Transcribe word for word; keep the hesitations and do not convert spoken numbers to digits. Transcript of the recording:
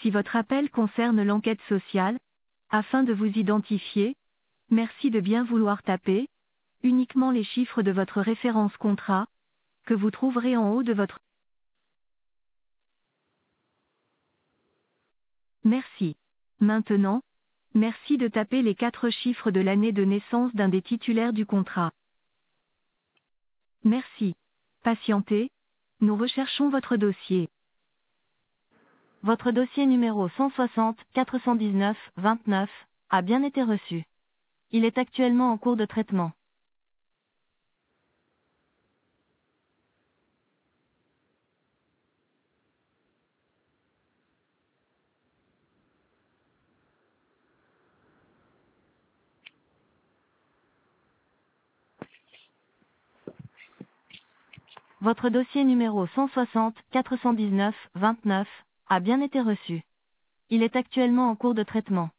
Si votre appel concerne l'enquête sociale, afin de vous identifier, merci de bien vouloir taper uniquement les chiffres de votre référence contrat, que vous trouverez en haut de votre... Merci. Maintenant, merci de taper les quatre chiffres de l'année de naissance d'un des titulaires du contrat. Merci. Patientez, nous recherchons votre dossier. Votre dossier numéro cent soixante quatre cent dix-neuf vingt-neuf a bien été reçu. Il est actuellement en cours de traitement. Votre dossier numéro cent soixante quatre cent dix-neuf vingt-neuf a bien été reçu. Il est actuellement en cours de traitement.